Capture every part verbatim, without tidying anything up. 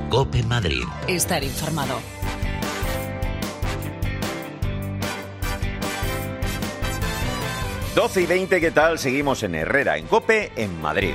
COPE Madrid. Estar informado. doce y veinte, ¿qué tal? Seguimos en Herrera, en COPE, en Madrid.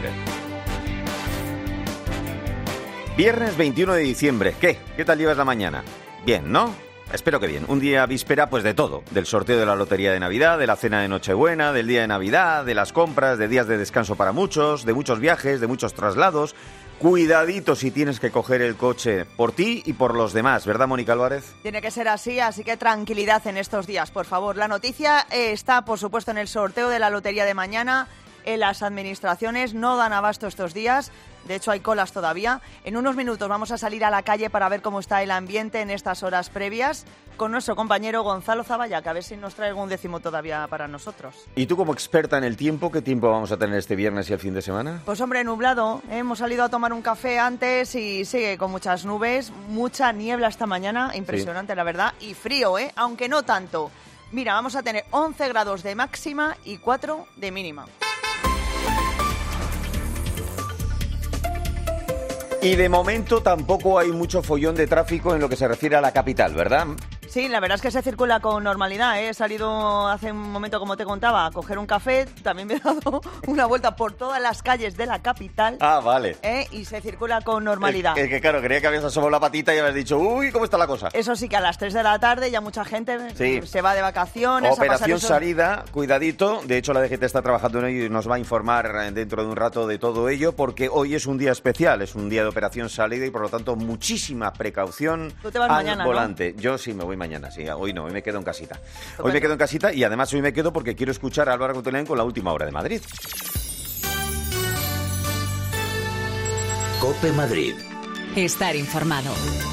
Viernes veintiuno de diciembre. ¿Qué? ¿Qué tal llevas la mañana? Bien, ¿no? Espero que bien. Un día víspera, pues de todo. Del sorteo de la lotería de Navidad, de la cena de Nochebuena, del día de Navidad, de las compras, de días de descanso para muchos, de muchos viajes, de muchos traslados. Cuidadito si tienes que coger el coche por ti y por los demás, ¿verdad, Mónica Álvarez? Tiene que ser así, así que tranquilidad en estos días, por favor. La noticia eh, está, por supuesto, en el sorteo de la lotería de mañana. En las administraciones no dan abasto estos días. De hecho, hay colas todavía. En unos minutos vamos a salir a la calle para ver cómo está el ambiente en estas horas previas con nuestro compañero Gonzalo Zavalla, que a ver si nos trae algún décimo todavía para nosotros. ¿Y tú, como experta en el tiempo, qué tiempo vamos a tener este viernes y el fin de semana? Pues hombre, nublado. ¿eh? Hemos salido a tomar un café antes y sigue con muchas nubes, mucha niebla esta mañana, impresionante, sí. La verdad, y frío, ¿eh? Aunque no tanto. Mira, vamos a tener once grados de máxima y cuatro de mínima. Y de momento tampoco hay mucho follón de tráfico en lo que se refiere a la capital, ¿verdad? Sí, la verdad es que se circula con normalidad, ¿eh? He salido hace un momento, como te contaba, a coger un café. También me he dado una vuelta por todas las calles de la capital. Ah, vale. ¿eh? Y se circula con normalidad. Es que claro, creía que habías asomado la patita y habías dicho, uy, ¿cómo está la cosa? Eso sí, que a las tres de la tarde ya mucha gente sí. se va de vacaciones. Operación a pasar salida, cuidadito. De hecho, la D G T está trabajando en ello y nos va a informar dentro de un rato de todo ello, porque hoy es un día especial, es un día de operación salida y por lo tanto muchísima precaución. Tú te vas al mañana, volante. ¿no? Yo sí me voy mañana, sí. Hoy no, hoy me quedo en casita. Hoy me quedo en casita y además hoy me quedo porque quiero escuchar a Álvaro Cotelén con la última hora de Madrid. COPE Madrid. Estar informado.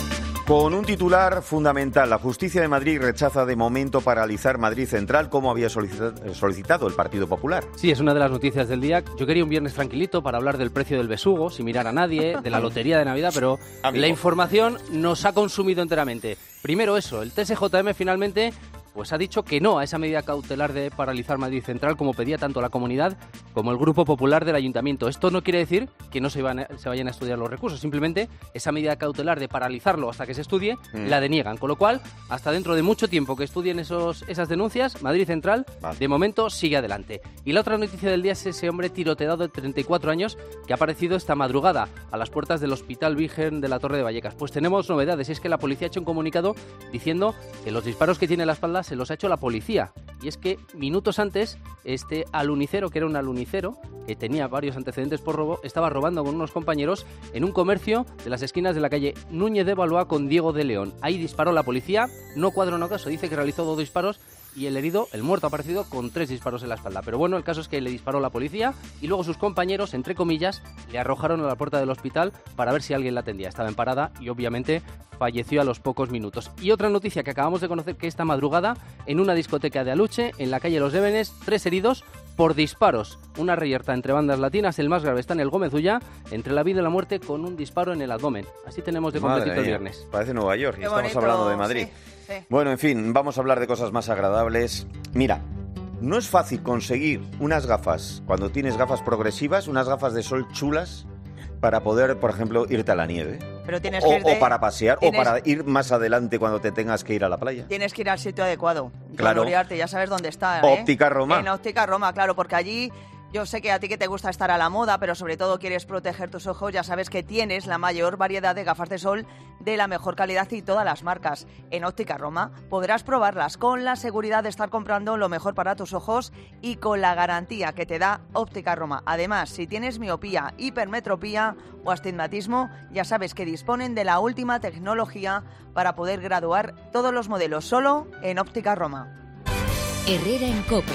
Con un titular fundamental, la Justicia de Madrid rechaza de momento paralizar Madrid Central como había solicitado el Partido Popular. Sí, es una de las noticias del día. Yo quería un viernes tranquilito para hablar del precio del besugo, sin mirar a nadie, de la lotería de Navidad, pero Amigo. La información nos ha consumido enteramente. Primero eso, el T S J M finalmente pues ha dicho que no a esa medida cautelar de paralizar Madrid Central como pedía tanto la comunidad como el Grupo Popular del Ayuntamiento. Esto no quiere decir que no se, van a, se vayan a estudiar los recursos, simplemente esa medida cautelar de paralizarlo hasta que se estudie mm. la deniegan, con lo cual hasta dentro de mucho tiempo que estudien esos, esas denuncias, Madrid Central vale. de momento sigue adelante. Y la otra noticia del día es ese hombre tiroteado de treinta y cuatro años que ha aparecido esta madrugada a las puertas del Hospital Virgen de la Torre de Vallecas. Pues tenemos novedades, y es que la policía ha hecho un comunicado diciendo que los disparos que tiene en la espalda se los ha hecho la policía. Y es que minutos antes, este alunicero, que era un alunicero, que tenía varios antecedentes por robo, estaba robando con unos compañeros en un comercio de las esquinas de la calle Núñez de Balboa con Diego de León. Ahí disparó la policía, no cuadra un caso, dice que realizó dos disparos y el herido, el muerto, ha aparecido con tres disparos en la espalda. Pero bueno, el caso es que le disparó la policía y luego sus compañeros, entre comillas, le arrojaron a la puerta del hospital para ver si alguien la atendía. Estaba en parada y obviamente falleció a los pocos minutos. Y otra noticia que acabamos de conocer, que esta madrugada, en una discoteca de Aluche, en la calle Los Débenes, tres heridos por disparos. Una reyerta entre bandas latinas, el más grave está en el Gómez Ullá, entre la vida y la muerte, con un disparo en el abdomen. Así tenemos de completito el viernes. Parece Nueva York y Qué estamos bonito, hablando de Madrid. Sí, sí. Bueno, en fin, vamos a hablar de cosas más agradables. Mira, no es fácil conseguir unas gafas, cuando tienes gafas progresivas, unas gafas de sol chulas, para poder, por ejemplo, irte a la nieve. Pero tienes o, que irte, o para pasear, tienes, o para ir más adelante cuando te tengas que ir a la playa. Tienes que ir al sitio adecuado. Claro. Gloriarte, ya sabes dónde está. ¿eh? Óptica Roma. En Óptica Roma, claro, porque allí... Yo sé que a ti que te gusta estar a la moda, pero sobre todo quieres proteger tus ojos, ya sabes que tienes la mayor variedad de gafas de sol de la mejor calidad y todas las marcas. En Óptica Roma podrás probarlas con la seguridad de estar comprando lo mejor para tus ojos y con la garantía que te da Óptica Roma. Además, si tienes miopía, hipermetropía o astigmatismo, ya sabes que disponen de la última tecnología para poder graduar todos los modelos, solo en Óptica Roma. Herrera en COPE.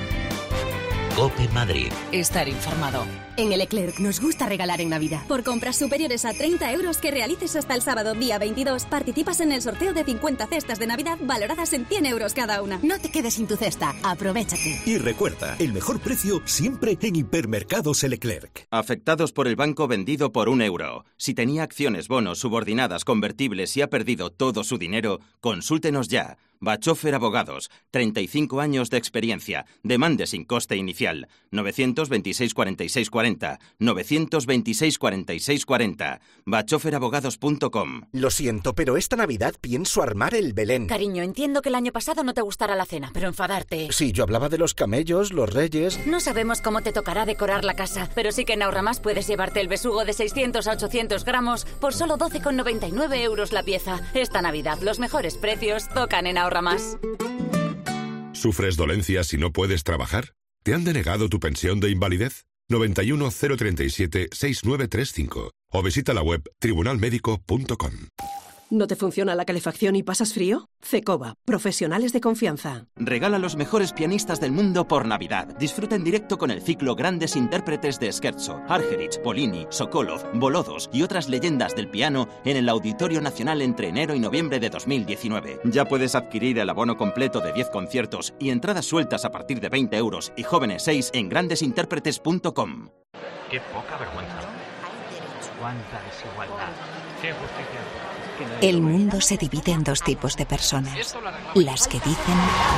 COPE Madrid. Estar informado. En el Leclerc nos gusta regalar en Navidad. Por compras superiores a treinta euros que realices hasta el sábado día veintidós, participas en el sorteo de cincuenta cestas de Navidad valoradas en cien euros cada una. No te quedes sin tu cesta, aprovéchate. Y recuerda, el mejor precio siempre en Hipermercados El Leclerc. Afectados por el banco vendido por un euro. Si tenía acciones, bonos, subordinadas, convertibles y ha perdido todo su dinero, consúltenos ya. Bachofer Abogados, treinta y cinco años de experiencia. Demande sin coste inicial. novecientos veintiséis cuarenta y seis cuarenta. novecientos veintiséis cuarenta y seis cuarenta. bachofer abogados punto com. Lo siento, pero esta Navidad pienso armar el Belén. Cariño, entiendo que el año pasado no te gustara la cena, pero enfadarte... Sí, yo hablaba de los camellos, los reyes... No sabemos cómo te tocará decorar la casa, pero sí que en Ahorramás puedes llevarte el besugo de seiscientos a ochocientos gramos por solo doce con noventa y nueve euros la pieza. Esta Navidad los mejores precios tocan en Ahorramás. ¿Sufres dolencias y no puedes trabajar? ¿Te han denegado tu pensión de invalidez? noventa y uno cero treinta y siete sesenta y nueve treinta y cinco o visita la web tribunal médico punto com. ¿No te funciona la calefacción y pasas frío? Cecova, profesionales de confianza. Regala a los mejores pianistas del mundo por Navidad. Disfruta en directo con el ciclo Grandes Intérpretes de Scherzo, Argerich, Polini, Sokolov, Volodos y otras leyendas del piano en el Auditorio Nacional entre enero y noviembre de dos mil diecinueve. Ya puedes adquirir el abono completo de diez conciertos y entradas sueltas a partir de veinte euros y jóvenes seis en grandes intérpretes punto com. Qué poca vergüenza. Cuánta desigualdad. Qué justicia. El mundo se divide en dos tipos de personas, las que dicen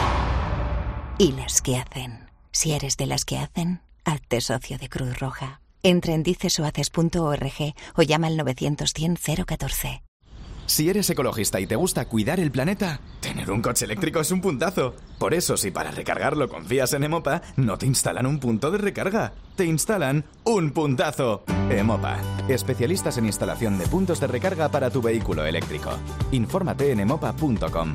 y las que hacen. Si eres de las que hacen, hazte socio de Cruz Roja. Entra en dicesohaces punto org o llama al novecientos cien cero catorce. Si eres ecologista y te gusta cuidar el planeta, tener un coche eléctrico es un puntazo. Por eso, si para recargarlo confías en Emopa, no te instalan un punto de recarga, te instalan un puntazo. Emopa, especialistas en instalación de puntos de recarga para tu vehículo eléctrico. Infórmate en emopa punto com.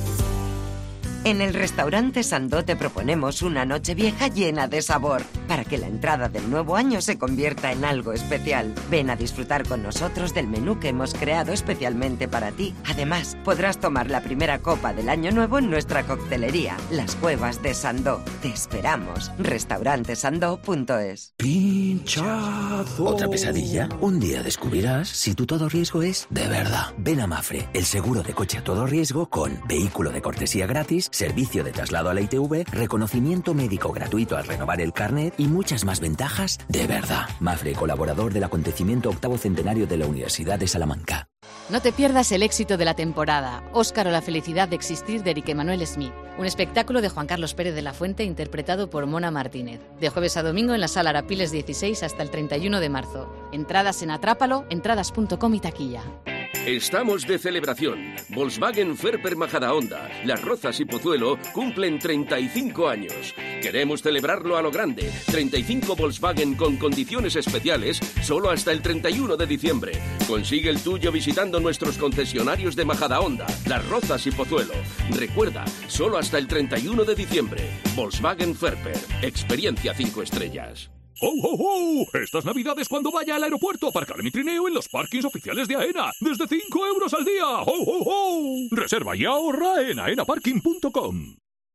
En el restaurante Sandó te proponemos una Nochevieja llena de sabor, para que la entrada del nuevo año se convierta en algo especial. Ven a disfrutar con nosotros del menú que hemos creado especialmente para ti. Además, podrás tomar la primera copa del año nuevo en nuestra coctelería, Las Cuevas de Sandó. Te esperamos. restaurante sandó punto es. Pinchazo. ¿Otra pesadilla? Un día descubrirás si tu todo riesgo es de verdad. Ven a Mafre, el seguro de coche a todo riesgo con vehículo de cortesía gratis, servicio de traslado a la I T V, reconocimiento médico gratuito al renovar el carnet y muchas más ventajas de verdad. Mafre, colaborador del acontecimiento octavo centenario de la Universidad de Salamanca. No te pierdas el éxito de la temporada, Óscar o la felicidad de existir de Eric Emanuel Smith, un espectáculo de Juan Carlos Pérez de la Fuente interpretado por Mona Martínez, de jueves a domingo en la Sala Arapiles dieciséis hasta el treinta y uno de marzo. Entradas en Atrápalo, entradas punto com y taquilla. Estamos de celebración. Volkswagen Ferper Majadahonda, Las Rozas y Pozuelo cumplen treinta y cinco años. Queremos celebrarlo a lo grande. treinta y cinco Volkswagen con condiciones especiales solo hasta el treinta y uno de diciembre. Consigue el tuyo visitando nuestros concesionarios de Majadahonda, Las Rozas y Pozuelo. Recuerda, solo hasta el treinta y uno de diciembre. Volkswagen Ferper. Experiencia cinco estrellas. ¡Oh, oh, oh! Estas navidades cuando vaya al aeropuerto a aparcar mi trineo en los parkings oficiales de AENA. Desde cinco euros al día. ¡Oh, oh, oh! Reserva y ahorra en aena parking punto com.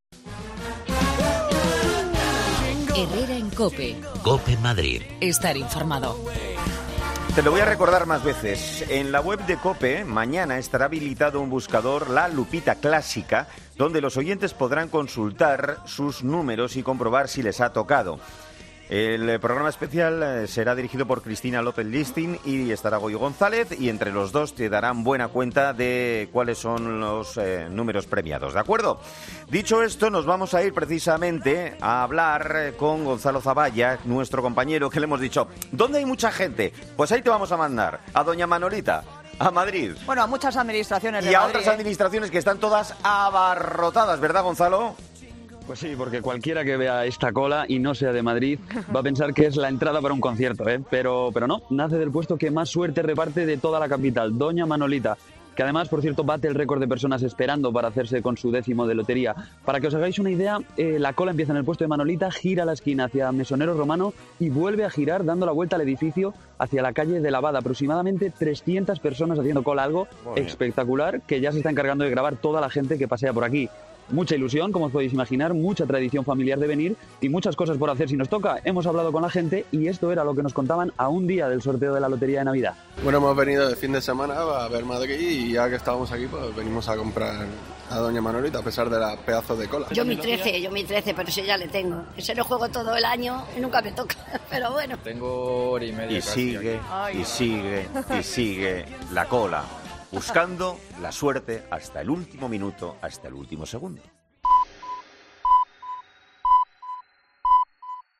Herrera en COPE. COPE Madrid. Estar informado. Te lo voy a recordar más veces. En la web de COPE, mañana estará habilitado un buscador, La Lupita Clásica, donde los oyentes podrán consultar sus números y comprobar si les ha tocado. El programa especial será dirigido por Cristina López Listin y estará Goyo González, y entre los dos te darán buena cuenta de cuáles son los eh, números premiados, ¿de acuerdo? Dicho esto, nos vamos a ir precisamente a hablar con Gonzalo Zavalla, nuestro compañero, que le hemos dicho, ¿dónde hay mucha gente? Pues ahí te vamos a mandar, a doña Manolita, a Madrid. Bueno, a muchas administraciones de Y a Madrid, otras administraciones que están todas abarrotadas, ¿verdad, Gonzalo? Pues sí, porque cualquiera que vea esta cola y no sea de Madrid va a pensar que es la entrada para un concierto, ¿eh? Pero, pero no, nace del puesto que más suerte reparte de toda la capital, doña Manolita, que además, por cierto, bate el récord de personas esperando para hacerse con su décimo de lotería. Para que os hagáis una idea, eh, la cola empieza en el puesto de Manolita, gira a la esquina hacia Mesonero Romano y vuelve a girar dando la vuelta al edificio hacia la calle de Lavada. Aproximadamente trescientas personas haciendo cola, algo espectacular que ya se está encargando de grabar toda la gente que pasea por aquí. Mucha ilusión, como os podéis imaginar, mucha tradición familiar de venir y muchas cosas por hacer si nos toca. Hemos hablado con la gente y esto era lo que nos contaban a un día del sorteo de la Lotería de Navidad. Bueno, hemos venido de fin de semana a ver Madrid y ya que estábamos aquí, pues venimos a comprar a doña Manolita a pesar de la pedazo de cola. Yo mi trece, yo mi trece, pero ese ya le tengo. Ese lo juego todo el año y nunca me toca, pero bueno. Tengo hora y media Y casi sigue, aquí. y sigue, y sigue la cola. buscando la suerte hasta el último minuto, hasta el último segundo.